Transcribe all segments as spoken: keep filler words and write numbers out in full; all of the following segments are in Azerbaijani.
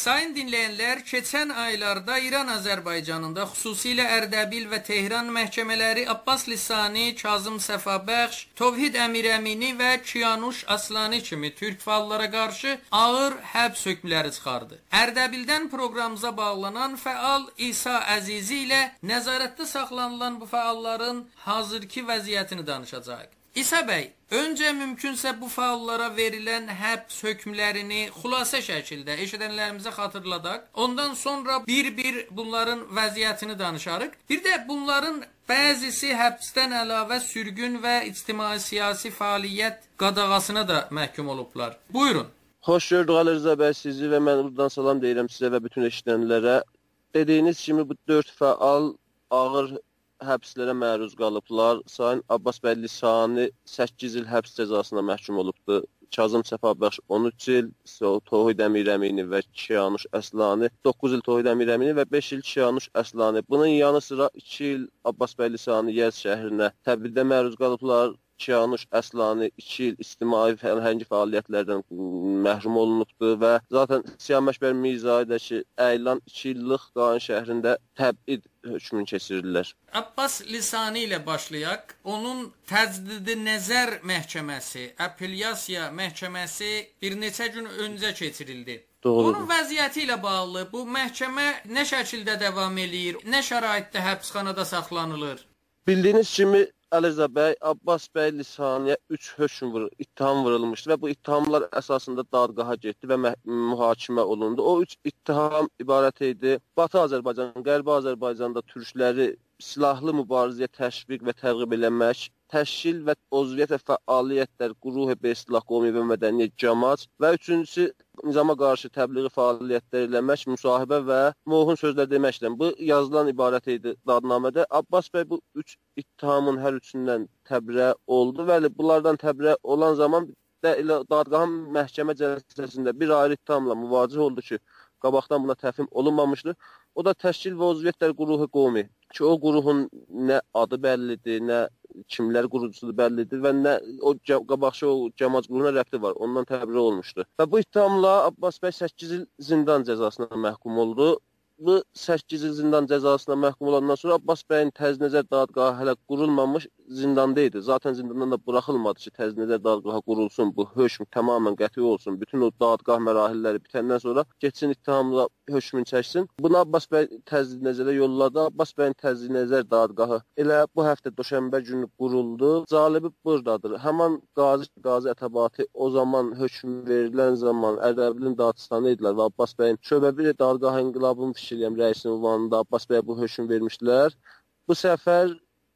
Sayın dinleyenler, keçən aylarda İran Azərbaycanında xüsusilə Ərdəbil və Tehran məhkəmələri Abbas Lisani, Kazım Səfabəxş, Tovhid Əmir Əmini və Kiyanuş Aslani kimi türk fəallara qarşı ağır həbs hökmləri çıxardı. Ərdəbildən proqramımıza bağlanan fəal İsa Əzizi ilə nəzarətdə saxlanılan bu fəalların hazırki vəziyyətini danışacaq. İsa bəy, öncə mümkünsə bu fəallara verilən həbs hökmlərini xülasə şəkildə eşidənlərimizə xatırladaq. Ondan sonra bir-bir bunların vəziyyətini danışarıq. Bir də bunların bəzisi həbsdən əlavə sürgün və ictimai-siyasi fəaliyyət qadağasına da məhkum olublar. Buyurun. Xoş gördük Ali Rıza bəy sizi və mən buradan salam deyirəm sizə və bütün eşidənlərə. Dediyiniz kimi bu dörd fəal ağır həbslərə məruz qalıblar. Sayın Abbas bəy Lisani səkkiz il həbs cəzasına məhkum olubdur. Kazım Səfabəxş on üç il, Tovhid Əmir Əmini və Kiyanuş Əslani doqquz il Tovhid Əmir Əmini və beş il Kiyanuş Əslani. Bunun yanı sıra iki il Abbas bəy Lisani Yəz şəhrinə təbdildə məruz qalıblar. Kiyanuş Əslani iki il ictimai fərhəngi fəaliyyətlərdən məhrum olunubdur və zaten Siyah Məşbər Mirzayədəki əyilan iki illıq Qanun şəhrində təbid hökmünü keçirirlər. Abbas Lisani ilə başlayaq. Onun təcdidi nəzər məhkəməsi, apellyasiya məhkəməsi bir neçə gün öncə keçirildi. Doğrudur. Bunun vəziyyəti ilə bağlı bu məhkəmə nə şəkildə davam eləyir, nə şəraitdə həbsxanada saxlanılır? Bildiyiniz kimi Ali Rıza bəy, Abbas bəy Lisaniyə üç hökm vurur, ittiham vurulmuşdu və bu ittihamlar əsasında dadqaha getdi və mühakimə olundu. O üç ittiham ibarət idi. Batı Azərbaycan, Qərbi Azərbaycanda türkləri silahlı mübarizəyə təşviq və tərğib eləmək, təşkil və uzviyyət və fəaliyyətlər, quruh və istilah qovmi və mədəniyyət cəmaat və üçüncüsü nizama qarşı təbliği fəaliyyətlər eləmək, müsahibə və muğun sözlər deməklə. Bu yazılan ibarət idi dadnamədə. Abbas bəy bu üç ittihamın hər üçündən təbriə oldu və bunlardan təbriə olan zaman dadqahan məhkəmə cəlsəsində bir ayrı ittihamla müvaciə oldu ki, qabaqdan buna təfhim olunmamışdı. O da təşkil və uzviyyətlər quruhu qovmi ki, o quruhun nə adı bəllidir, nə kimlər qurucusudur bəllidir və nə o qabaqçı o cəmaat quruluna rəbti var. Ondan təbriə olmuşdu. Və bu ittihamla Abbas bəy səkkiz il zindan cəzasına məhkum oldu. Bu səkkiz il zindan cəzasına məhkum olandan sonra Abbas bəyin təzminəzər dadqahı hələ qurulmamış zindanda idi. Zaten zindandan da buraxılmadı ki, təzminəzər dadqahı qurulsun, bu hökm tamamən qəti olsun. Bütün o dadqah mərahilləri bitəndən sonra geçsin ittihamla hökmün çəksin. Bunu Abbas bəy təzminəzərə yolladı. Abbas bəyin təzminəzər dadqahı elə bu həftə Doşənbə günü quruldu. Calibi buradadır. Həman qazi, qazi Ətəbatı o zaman hökm verilən zaman Ərdəbilin Dağıstanı idilər və Abbas bəyin şöbə bir dadqah inqilabının fikirləyəm rəisinin ünvanında Abbas bəyə bu hökm vermişdilər. Bu səfər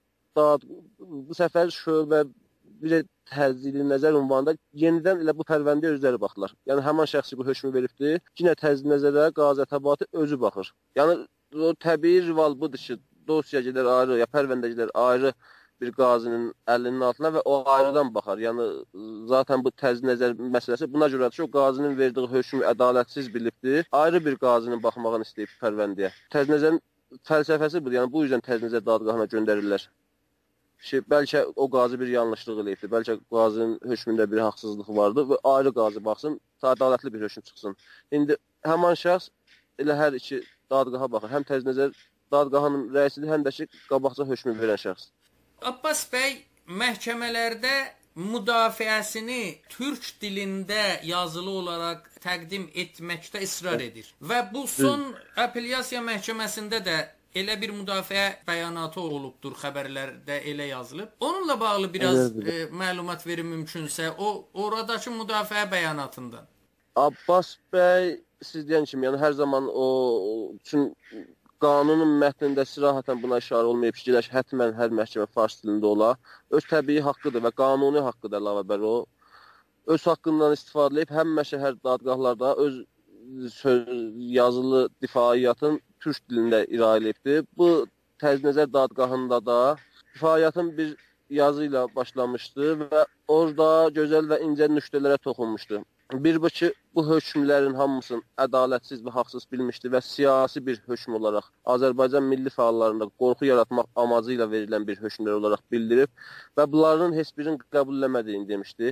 bu səfər şöbə bir təzyiqli nəzər ünvanında yenidən elə bu pərvəndəyə özləri baxırlar. Yəni həman şəxsi bu hökmü veribdir. Yenə təzyiqli nəzərə Qazi Ətəbatı özü baxır. Yəni o təbii rival budur ki, dosiyacılar ayrı, ya pərvəndəcilər ayrı bir qazinin əlinin altına və o ayrıdan baxar. Yəni zaten bu təzyiqli nəzər məsələsi buna görədir ki, o qazinin verdiyi hökmü ədalətsiz bilibdir. Ayrı bir qazinin baxmağını istəyib pərvəndəyə. Təzyiqli nəzərin fəlsəfəsi budur. Yəni bu yüzdən təzyiqli nəzər dadqahına göndərirlər. Ki, bəlkə o qazi bir yanlışlıq eləyibdir, bəlkə qazinin hökmündə bir haqsızlıq vardı və ayrı qazi baxsın, ədalətli bir hökm çıxsın. İndi həman şəxs elə hər iki dadqaha baxır, həm təzminəzər dadqahanın rəisidir, həm də ki, qabaqca hökmü verən şəxs. Abbas bəy məhkəmələrdə müdafiəsini türk dilində yazılı olaraq təqdim etməkdə israr edir və bu son apellyasiya məhkəməsində də elə bir müdafiə bəyanatı olubdur, xəbərlərdə elə yazılıb. Onunla bağlı biraz e, məlumat verim mümkünsə, o oradakı müdafiə bəyanatından. Abbas bəy siz deyən kimi, yəni hər zaman o üçün qanunun mətnində sirahətən buna işarə olmayıb ki, hətmən hər məhkəmə fars dilində ola. Öz təbii haqqıdır və qanuni haqqıdır əlavə bər o. Öz haqqından istifadə edib həm məşəhər dadqahlarda öz söz, yazılı difaiyyatın türk dilində irayə edibdir. Bu təzminəzər dadqahında da difaiyyatın bir yazı ilə başlamışdı və orada gözəl və incə nüktələrə toxunmuşdu. Bir bu ki, bu hökmlərin hamısını ədalətsiz və haqsız bilmişdi və siyasi bir hökm olaraq Azərbaycan milli fəallarında qorxu yaratmaq amacı ilə verilən bir hökmlər olaraq bildirib və bunların heç birinin qəbul eləmədiyini demişdi.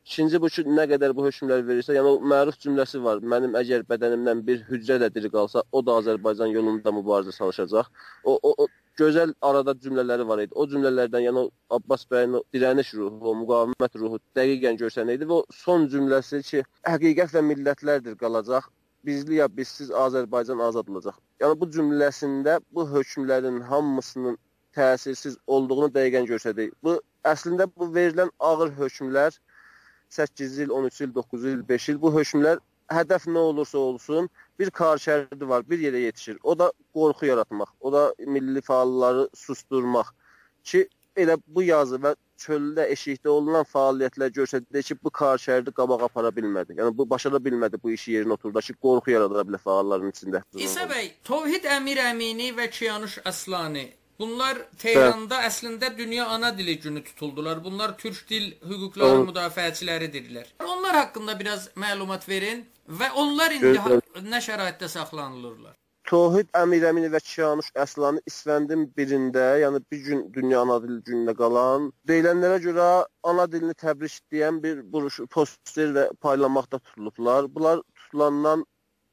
İkinci bu ki, nə qədər bu hökmlər verirsə, yəni o məruf cümləsi var. Mənim əgər bədənimdən bir hücrə də diri qalsa, o da Azərbaycan yolunda mübarizə çalışacaq. O, o, o gözəl arada cümlələri var idi. O cümlələrdən, yəni o Abbas bəyin o dirəniş ruhu, o müqavimət ruhu dəqiqən görsənəydi və o son cümləsi ki, həqiqət və millətlərdir qalacaq. Bizli ya bizsiz Azərbaycan azad olacaq. Yəni bu cümləsində bu hökmlərin hamısının təsirsiz olduğunu dəqiqən göstərdi. Bu əslində bu verilən ağır hökmlər səkkiz il, on üç il, doqquz il, beş il bu hökmlər hədəf nə olursa olsun bir karşərdi var, bir yerə yetişir. O da qorxu yaratmaq, o da milli fəalları susturmaq ki, elə bu yazı və çöldə, eşikdə olunan fəaliyyətlər göstərdi ki, bu karşərdi qabağa apara bilmədi. Yəni bu başara bilmədi bu işi yerinə oturdu ki, qorxu yarada bilər fəalların içində. İsa bəy, Tovhid Əmir Əmini və Kiyanuş Aslani bunlar Tehranda evet. Əslində Dünya Ana Dili Günü tutuldular. Bunlar Türk dil hüquqları evet. müdafiəçiləridirlər. Onlar haqqında biraz məlumat verin və onlar indi evet. nə şəraitdə saxlanılırlar? Tovhid Əmir Əmini və Kiyanuş Aslani İsfəndin birində, yəni bir gün Dünya Ana Dili Günündə qalan, deyilənlərə görə ana dilini təbrik edən bir poster və paylanmaqda tutulublar. Bunlar tutulandan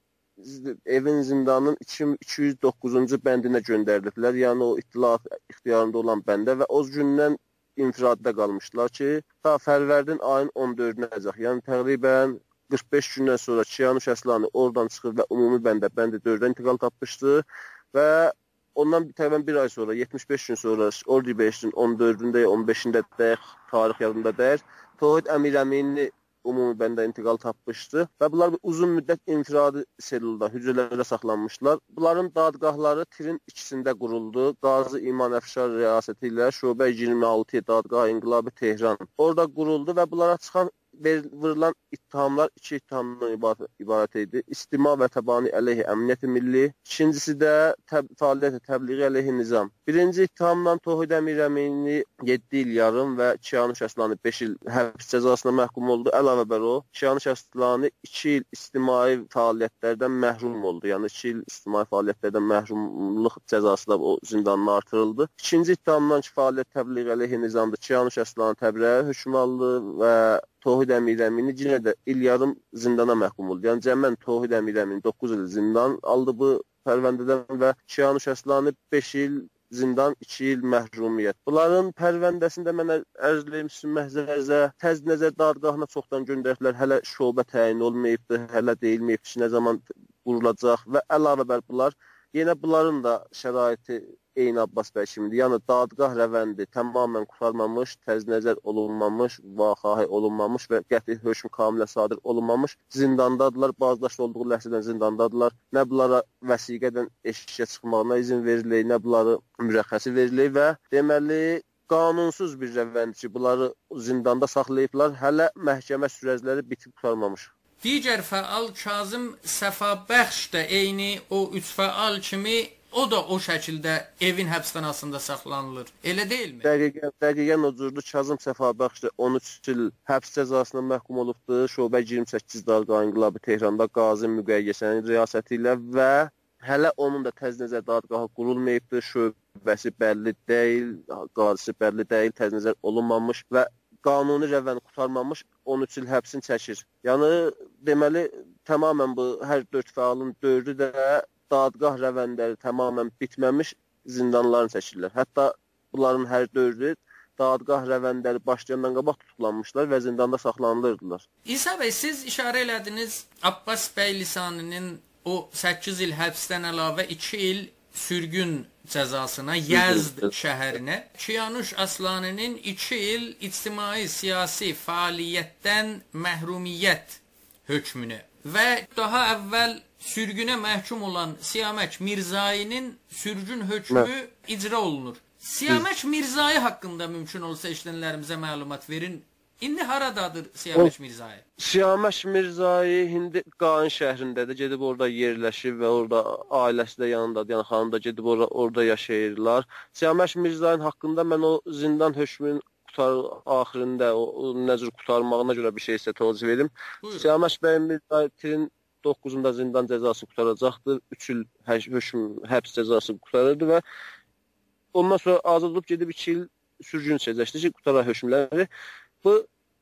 evin zindanının iki yüz doqquzuncu bəndinə göndəriliblər. Yəni o ittilaat ixtiyarında olan bəndə və o gündən infiradə qalmışdılar ki, ta Fərvərdin ayın on dördünə əcək. Yəni təqribən qırx beş gündən sonra Kiyanuş Aslani oradan çıxıb və ümumi bəndə, bəndi dördə intiqal tapmışdı və ondan təqribən bir ay sonra, yetmiş beş gün sonra Ordu beşin on dördündə, on beşində dəqiq tarix yadında deyir, Tovhid Əmir Əmini ümumi bəndə intiqal tapmışdı və bunlar bir uzun müddət infiradi selulda, hücrələrdə saxlanmışlar. Bunların dadgahları Tirin ikisində quruldu. Qazi İman Əfşar riyasəti ilə Şöbə iyirmi altı Dadgah İnqilabı Tehran orada quruldu və bunlara çıxan verilan ittihamlar iki ittihamdan ibarət idi. İstima və təbani əleyhi əmniyyət-i milli. İkincisi də təb fəaliyyət-i təbliği əleyhi nizam. Birinci ittihamdan Tovhid Əmir Əmini yeddi il yarım və Kiyanuş Aslani beş il həbs cəzasına məhkum oldu. Əlavə bər o, Kiyanuş Aslani iki il istimai fəaliyyətlərdən məhrum oldu. Yəni iki il istimai fəaliyyətlərdən məhrumluq cəzası da o zindanına artırıldı. İkinci ittihamdan ki, fəaliyyət təbliği əleyhi nizamdır. Kiyanuş Aslani təbriyə hökm aldı və Tovhid Əmir Əmini yenə də il yarım zindana məhkum oldu. Yəni cəmən Tovhid Əmir Əmini doqquz il zindan aldı bu pərvəndədən və Kiyanuş Aslani beş il zindan, iki il məhrumiyyət. Bunların pərvəndəsində mənə ərzləyim sizin məhzərzə təz nəzər dadgahına çoxdan göndəriblər. Hələ şöbə təyin olmayıbdır, hələ deyilməyibdir ki, nə zaman qurulacaq və əlavə bər bunlar. Yenə bunların da şəraiti eyni Abbas bəy kimidir. Yəni dadgah rəvəndi tamamilə qurtarmamış, təz nəzər olunmamış, vaxahi olunmamış və qəti hökm kamilə sadir olunmamış zindandadırlar. Bazdaşlı olduğu ləhsədən zindandadırlar. Nə bunlara vəsiqədən eşiyə çıxmağına izin verilir, nə bunları mürəxxəsi verilir və deməli qanunsuz bir rəvəndi ki, bunları zindanda saxlayıblar. Hələ məhkəmə sürəcləri bitib qurtarmamış. Digər fəal Kazım Səfabəxş də eyni o üç fəal kimi o da o şəkildə evin həbsxanasında saxlanılır. Elə deyilmi? Dəqiqən, dəqiqən o cürdür. Kazım Səfabəxş də on üç il həbs cəzasına məhkum olubdur. Şöbə iyirmi səkkiz Dadgah İnqilabı Tehranda Qazi Müqəyyəsənin riyasəti ilə və hələ onun da təz nəzər dadgahı qurulmayıbdır. Şöbəsi bəlli deyil, qazisi bəlli deyil, təz nəzər olunmamış və qanuni rəvəni qurtarmamış on üç il həbsin çəkir. Yəni deməli tamamilə bu hər dörd fəalın dördü də dadgah rəvəndləri tamamilə bitməmiş zindanlarını çəkirlər. Hətta bunların hər dördü dadgah rəvəndləri başlayandan qabaq tutuklanmışlar və zindanda saxlanılırdılar. İsa bəy, siz işarə elədiniz Abbas bəy Lisaninin o səkkiz il həbsdən əlavə iki il sürgün cəzasına Yəzd şəhərinə, Kiyanuş Aslaninin iki il ictimai siyasi fəaliyyətdən məhrumiyyət hökmünü və daha əvvəl sürgünə məhkum olan Siyamək Mirzayinin sürgün hökmü Mə. icra olunur. Siyamək Mirzayı haqqında mümkün olsa eşidənlərimizə məlumat verin. İndi haradadır Siyamək Mirzayı? Siyamək Mirzayı indi Qan şəhrindədir. Gedib orada yerləşib və orada ailəsi də yanındadır. Yəni xanım da gedib orada, orada yaşayırlar. Siyamək Mirzayın haqqında mən o zindan hökmünün qutar axirində o, o nəcür qutarmağına görə bir şey sizə tövcih verim. Siyamək bəy Mirzayı Tirin doqquzunda zindan cəzası qutaracaqdır. üç il hökm həbs cəzası qutarırdı və ondan sonra azad olub gedib iki il sürgün çəkəcəkdir ki, qutara hökmləri. Bu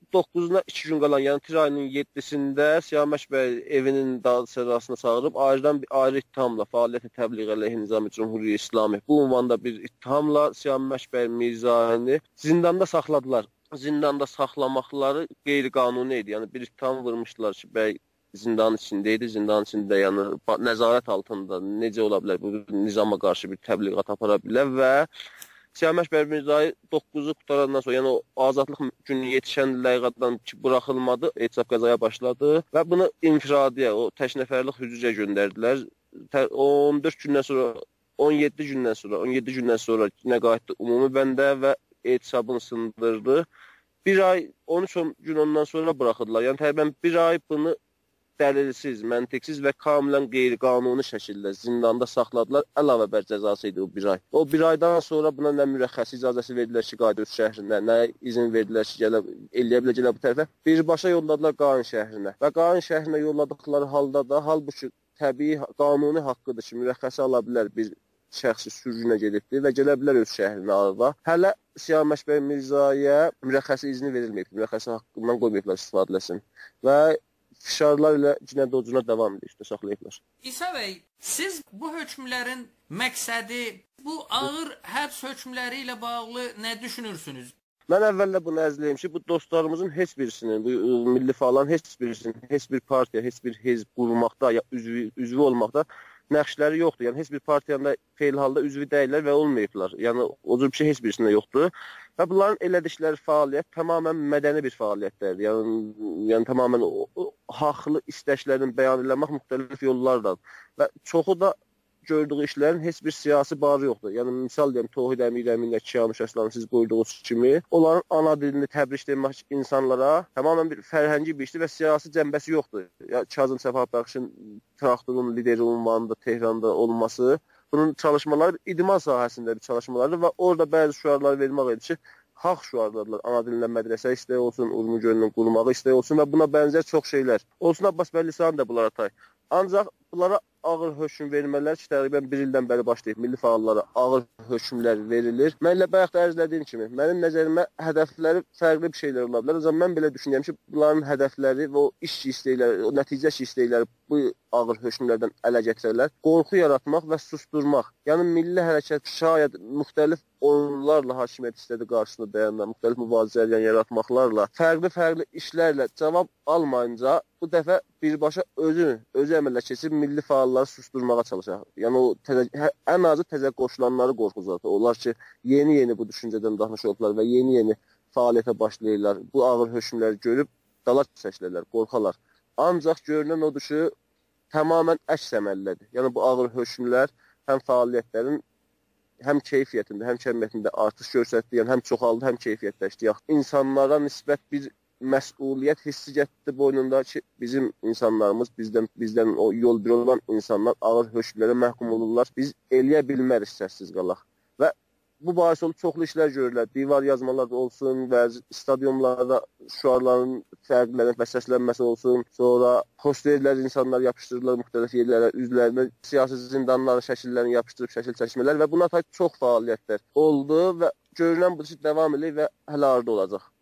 doqquzuna iki gün qalan, yəni tir ayının yeddisində Siyaməş bəy evinin dağ sərrasına çağırıb ayrıdan bir ayrı ittihamla fəaliyyəti təbliğ əleyhi Nizami Cümhuriyyə İslami bu ünvanda bir ittihamla Siyaməş bəy Mirzəni zindanda saxladılar. Zindanda saxlamaqları qeyri-qanuni idi. Yəni bir ittiham vurmuşdular ki, bəy zindanın içindeydi. Zindanın içində yəni nəzarət altında necə ola bilər bu nizama qarşı bir təbliğat apara bilər və Siyaməş bəy Mirzəni doqquzu qutarandan sonra, yəni o azadlıq günü yetişən ləğədən buraxılmadı, etisaf qəzaya başladı və bunu infiradiyə, o tək nəfərlik hücrəyə göndərdilər. on dörd gündən sonra, on yeddi gündən sonra, on yeddi gündən sonra nə qayıtdı ümumi bəndə və etisabını sındırdı. Bir ay, on üç gün ondan sonra buraxırdılar. Yəni təqribən bir ay bunu dəlilsiz, məntiqsiz və kamilən qeyri-qanuni şəkildə zindanda saxladılar. Əlavə bər cəzası idi o bir ay. O bir aydan sonra buna nə mürəxxəs icazəsi verdilər ki, qayıdır şəhrinə, nə izin verdilər ki, gələ, eləyə bilə gələ bu tərəfə. Birbaşa yolladılar Qanun şəhrinə və Qanun şəhrinə yolladıqları halda da, halbuki təbii, qanuni haqqıdır ki, mürəxxəsi ala bilər bir şəxsi sürgünə gedibdir və gələ bilər öz şəhrinə arada. Hələ Siyaməş bəy Mirzəyə mürəxxəsi izni verilməyib, mürəxxəsi haqqından qoymayıblar istifadələsin və fişarlar ilə cinayət docuna davam edir, işte, saxlayıblar. İsa bəy, siz bu hökmlərin məqsədi, bu ağır həbs hökmləri ilə bağlı nə düşünürsünüz? Mən əvvəllə bunu əzləyim ki, bu dostlarımızın heç birisinin, bu milli fəalların heç birisinin, heç bir partiya, heç bir hizb qurmaqda, ya üzvü, üzvü olmaqda nəqşləri yoxdur. Yəni, heç bir partiyanın da feil halda üzvü deyirlər və olmayıblar. Yəni, o cür bir şey heç birisində yoxdur. Və bunların elədikləri fəaliyyət tamamən mədəni bir fəaliyyətlərdir. Yəni, yəni tamamən o, o, haqlı istəklərini bəyan eləmək müxtəlif yollardan. Və çoxu da gördüyü işlərin heç bir siyasi barı yoxdur. Yəni, misal deyəm, Tohid Əmirəminlə Kiyanuş Əslanı siz qoyduğunuz kimi, onların ana dilini təbriş etmək insanlara tamamən bir fərhəngi bir işdir və siyasi cəmbəsi yoxdur. Ya, Kazım Səfəbəxşin traktorun lideri ünvanında Tehranda olması, bunun çalışmaları idman sahəsində bir çalışmalardır və orada bəzi şüarlar vermək edir ki, haq şüarlardır. Ana dilində mədrəsə istəyi olsun, Urmu gölünün qurulmağı istəyi olsun və buna bənzər çox şeylər. Olsun Abbas bəy Lisan da bunlara tay. Ancaq bunlara ağır hökm vermələr ki, təqribən bir ildən bəri başlayıb milli fəallara ağır hökmlər verilir. Mən elə bayaq da ərzlədiyim kimi, mənim nəzərimə hədəfləri fərqli bir şeylər ola bilər. O zaman mən belə düşünürəm ki, bunların hədəfləri və o iş istəkləri, o nəticə istəkləri bu ağır hökmlərdən ələ gətirərlər. Qorxu yaratmaq və susturmaq. Yəni milli hərəkət şayət müxtəlif oyunlarla hakimiyyət istədi qarşısında dayanlar, müxtəlif mübarizələr yaratmaqlarla, fərqli-fərqli işlərlə cavab almayınca bu dəfə birbaşa özü, özü əmələ keçib milli fəalları susturmağa çalışır. Yəni o təzə, ən azı təzə qoşulanları qorxudur. Onlar ki, yeni-yeni bu düşüncədən daxmış oldular və yeni-yeni fəaliyyətə başlayırlar. Bu ağır hökmləri görüb dala çəkirlər, qorxarlar. Ancaq görünən odur ki, tamamən əks əməllədir. Yəni bu ağır hökmlər həm fəaliyyətlərin həm keyfiyyətində, həm kəmiyyətində artış göstərdi, yəni həm çoxaldı, həm keyfiyyətləşdi. İnsanlara nisbət bir məsuliyyət hissi gətirdi boynunda ki, bizim insanlarımız, bizdən bizdən o yol bir olan insanlar ağır hökmlərə məhkum olurlar. Biz eləyə bilmərik səssiz qalaq. Və bu barədə olub çoxlu işlər görürlər. Divar yazmalar olsun, bəzi stadionlarda şüarların fərqlənib və səslənməsi olsun. Sonra posterlər insanlar yapışdırırlar müxtəlif yerlərə, üzlərinə siyasi zindanların şəkillərini yapışdırıb şəkil çəkmələr və buna tay çox fəaliyyətlər oldu və görünən bu ki, davam edir və hələ arda olacaq.